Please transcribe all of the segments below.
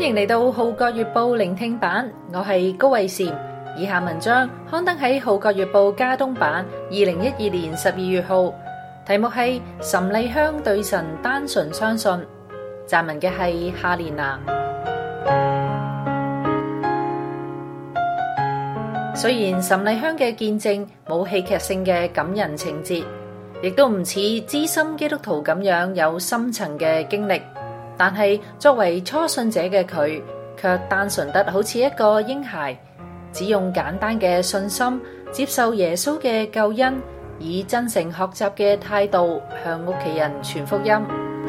迎嚟到《號角月報》聆聽版，我係高慧嬋。以下文章刊登喺《號角月報》加東版2012年12月號，題目係岑麗香對神單純相信。撰文嘅係夏蓮娜。雖然岑麗香嘅見證冇戲劇性嘅感人情節，亦都唔似資深基督徒咁樣有深層嘅經歷，但係作為初信者嘅佢，卻單純得好似一個嬰孩，只用簡單嘅信心接受耶穌嘅救恩，以真誠學習嘅態度向屋企人傳福音。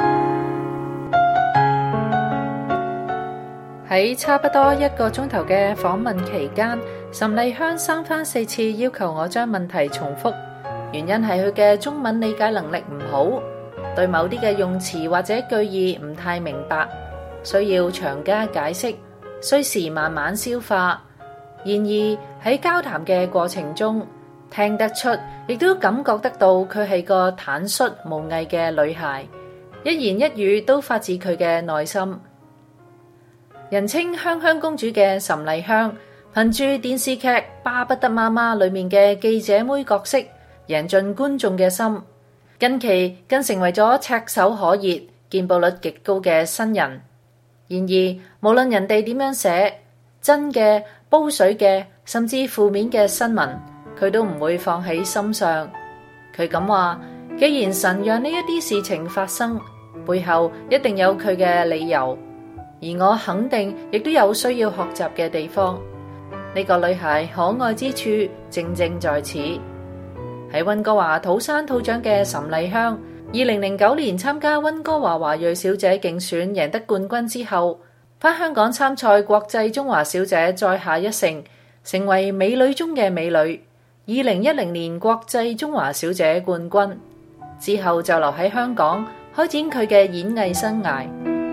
喺差不多1個鐘頭嘅訪問期間，岑麗香3番4次要求我將問題重複，原因係佢嘅中文理解能力唔好，對某啲嘅用詞或者句意唔太明白，需要長加解釋，需時慢慢消化。然而喺交談嘅過程中，聽得出，亦都感覺得到佢係個坦率無偽嘅女孩，一言一語都發自佢嘅內心。人稱香香公主嘅岑麗香，憑住電視劇《巴不得媽媽》裏面嘅記者妹角色，贏盡觀眾嘅心。近期更成為咗炙手可熱、見報率極高嘅新人。然而，無論人哋點樣寫真嘅、煲水嘅，甚至負面嘅新聞，佢都唔會放喺心上。佢咁話：既然神讓呢一啲事情發生，背後一定有佢嘅理由。而我肯定亦都有需要學習嘅地方。呢個女孩可愛之處正正在此。喺溫哥華土生土長嘅岑麗香，2009年參加溫哥華華裔小姐競選贏得冠軍之後，返香港參賽國際中華小姐再下一城，成為美女中嘅美女。2010年國際中華小姐冠軍之後，就留喺香港開展佢嘅演藝生涯。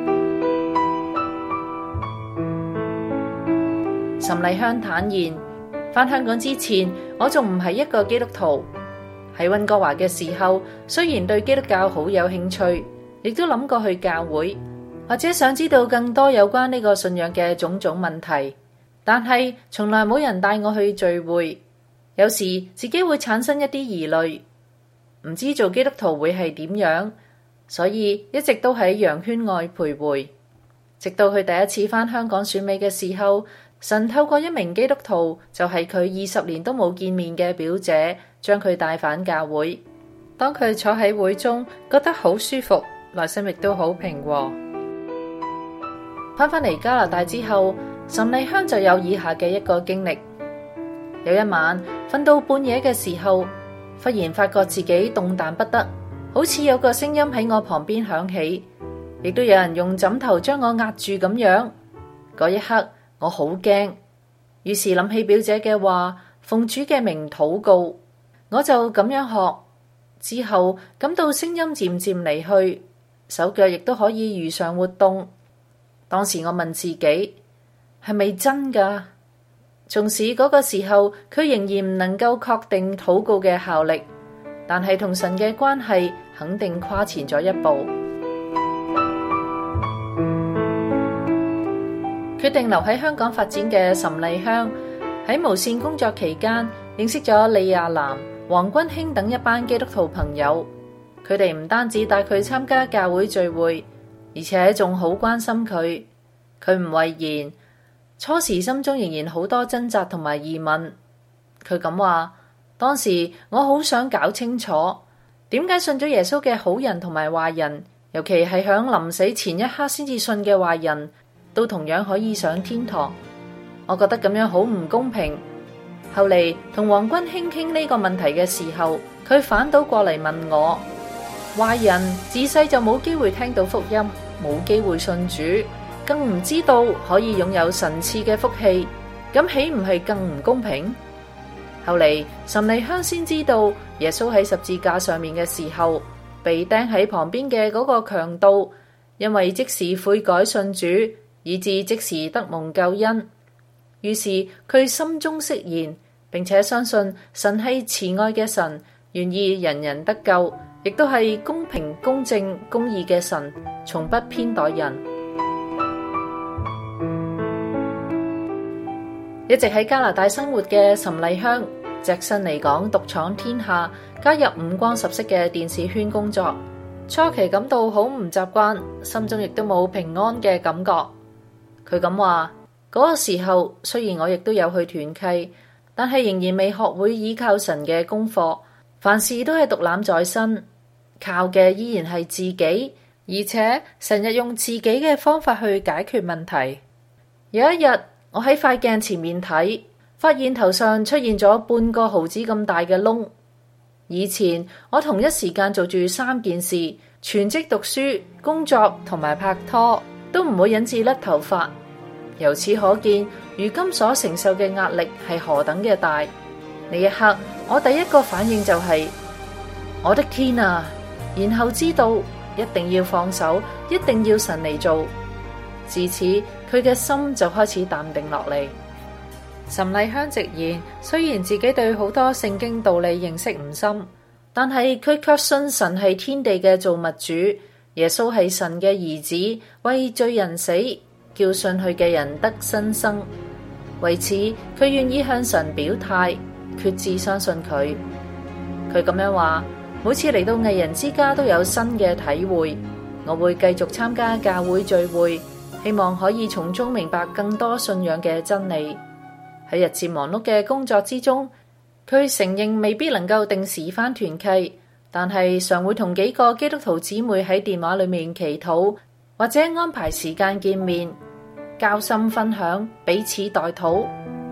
岑麗香坦言，返香港之前，我仲唔係一個基督徒。喺溫哥華嘅時候，雖然對基督教好有興趣，亦都諗過去教會，或者想知道更多有關呢個信仰嘅種種問題，但係從來冇人帶我去聚會。有時自己會產生一啲疑慮，唔知做基督徒會係點樣，所以一直都喺羊圈外徘徊。直到佢第一次返香港選美嘅時候，神透過一名基督徒，就係佢20年都冇見面嘅表姐，將佢帶返教會。當佢坐喺會中，覺得好舒服，內心亦都好平和。返嚟加拿大之後，岑麗香就有以下嘅一個經歷。有一晚瞓到半夜嘅時候，忽然發覺自己動彈不得，好似有個聲音喺我旁邊響起，亦都有人用枕頭將我壓住咁樣。嗰一刻我好驚，於是諗起表姐嘅話，奉主嘅名禱告，我就咁樣學。之後感到聲音漸漸離去，手腳亦都可以如常活動。當時我問自己，係咪真㗎？縱使嗰個時候佢仍然唔能夠確定禱告嘅效力，但係同神嘅關係肯定跨前咗一步。決定留喺香港發展嘅岑麗香，喺無線工作期間認識咗李亞男、黃君興等一班基督徒朋友。佢哋唔單止帶佢參加教會聚會，而且仲好關心佢。佢唔諱言，初時心中仍然好多掙扎同埋疑問。佢咁話：當時我好想搞清楚，點解信咗耶穌嘅好人同埋壞人，尤其係響臨死前一刻先至信嘅壞人，都同樣可以上天堂。我覺得咁樣好唔公平。後嚟同黃君興傾呢個問題嘅時候，佢反倒過嚟問我：壞人自細就冇機會聽到福音，冇機會信主，更唔知道可以擁有神賜嘅福氣，咁豈唔係更唔公平？後嚟岑麗香先知道，耶穌喺十字架上面嘅時候，被釘喺旁邊嘅嗰個強盜，因為即時悔改信主，以致即時得蒙救恩。於是佢心中釋然，並且相信神係慈愛嘅神，願意人人得救，亦都係公平公正公義嘅神，從不偏待人。 一直喺加拿大生活嘅岑麗香，隻身嚟港獨闖天下，加入五光十色嘅電視圈工作。初期感到好唔習慣，心中亦都冇平安嘅感覺。佢咁話：嗰個時候雖然我亦都有去團契，但係仍然未學會依靠神嘅功課，凡事都係獨攬在身，靠嘅依然係自己，而且成日用自己嘅方法去解決問題。有一日，我喺塊鏡前面睇，發現頭上出現咗半個毫子咁大嘅窿。以前我同一時間做住3件事，全職讀書、工作同埋拍拖，都唔會引致甩頭髮。由此可見，如今所承受嘅壓力係何等嘅大。呢一刻，我第一個反應就係：我的天啊！然後知道一定要放手，一定要神嚟做。自此，佢嘅心就開始淡定落嚟。岑麗香直言，雖然自己對好多聖經道理認識唔深，但係佢卻信神係天地嘅造物主，耶穌係神嘅兒子，為罪人死，叫信佢嘅人得新生。為此，佢願意向神表態，決志相信佢。佢咁樣話：每次嚟到藝人之家都有新嘅體會，我會繼續參加教會聚會，希望可以從中明白更多信仰嘅真理。喺日漸忙碌嘅工作之中，佢承認未必能夠定時返團契，但係常會同幾個基督徒姊妹喺電話裏面祈禱，或者安排時間見面，交心分享，彼此代禱。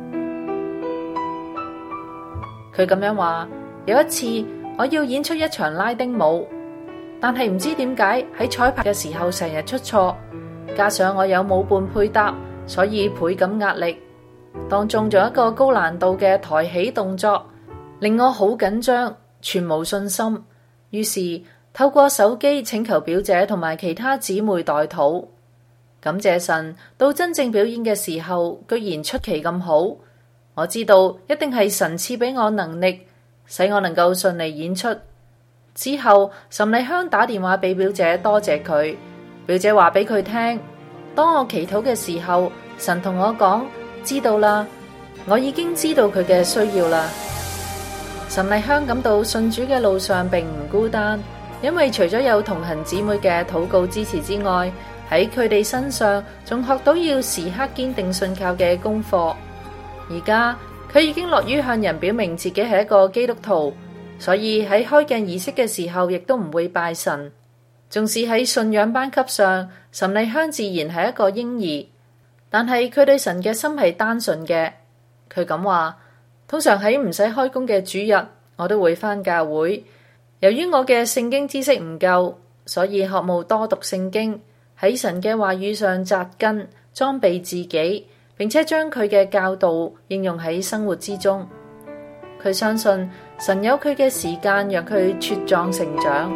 佢咁樣話：有一次我要演出一場拉丁舞，但係唔知點解喺彩排嘅時候成日出錯，加上我有舞伴配搭，所以倍感壓力。當中仲有一個高難度嘅抬起動作，令我好緊張，全無信心。於是透過手機請求表姐同埋其他姊妹代禱。感謝神，到真正表演嘅時候，居然出奇咁好。我知道一定係神賜俾我能力，使我能夠順利演出。之後，岑麗香打電話俾表姐多謝佢。表姐話俾佢聽，當我祈禱嘅時候，神同我講：知道啦，我已經知道佢嘅需要啦。岑麗香感到信主嘅路上並唔孤單，因為除咗有同行姊妹嘅禱告支持之外，喺佢哋身上仲學到要時刻堅定信靠嘅功課。而家佢已經樂於向人表明自己係一個基督徒，所以喺開鏡儀式嘅時候亦都唔會拜神。縱使喺信仰班級上，岑麗香自然係一個嬰兒，但係佢對神嘅心係單純嘅。佢咁話：通常喺唔使開工嘅主日，我都會返教會。由於我嘅聖經知識唔夠，所以學務多讀聖經，喺神嘅話語上扎根，裝備自己，並且將佢嘅教導應用喺生活之中。佢相信神有佢嘅時間，讓佢茁壯成長。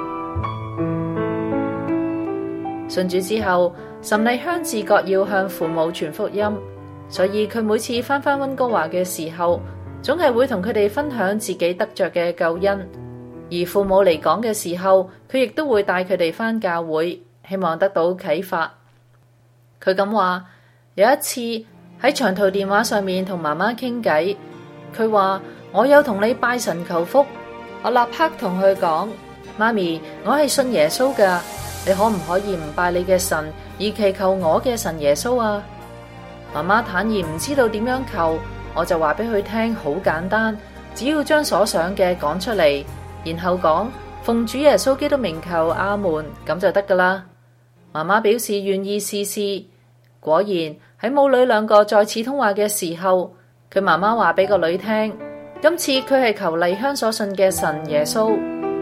信主之後，岑麗香自覺要向父母傳福音，所以佢每次返溫哥華嘅時候，總係會同佢哋分享自己得着嘅救恩。而父母嚟講嘅時候，佢亦都會帶佢哋返教會，希望得到啟發。佢咁話：有一次喺長途電話上面同媽媽傾偈，佢話：我有同你拜神求福。我立刻同佢講：媽咪，我係信耶穌噶，你可唔可以唔拜你嘅神，而祈求我嘅神耶穌啊？媽媽坦然唔知道點樣求，我就話俾佢聽，好簡單，只要將所想嘅講出嚟，然後講奉主耶穌基督名求阿門，咁就得噶啦。媽媽表示願意試試。果然喺母女兩個再次通話嘅時候，佢媽媽話俾個女聽，今次佢係求麗香所信嘅神耶穌。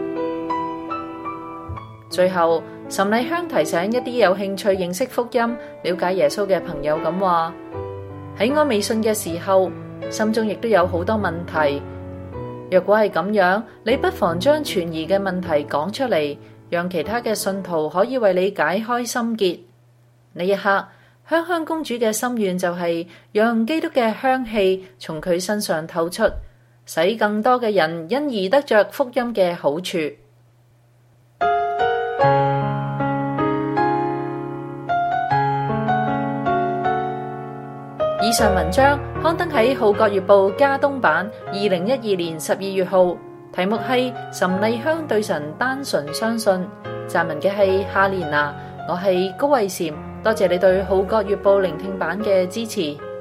最後，岑麗香提醒一啲有興趣認識福音、了解耶穌嘅朋友咁話：喺我未信嘅時候，心中亦都有好多問題。若果係咁樣，你不妨將存疑嘅問題講出嚟，讓其他嘅信徒可以為你解開心結。呢一刻，香香公主嘅心願就係讓基督嘅香氣從佢身上透出，使更多嘅人因而得着福音嘅好處。 以上文章刊登喺《號角月報》加東版2012年12月號，題目係岑麗香對神單純相信。撰文嘅係夏蓮娜，我係高慧嬋，多謝你對《號角月報》聆聽版嘅支持。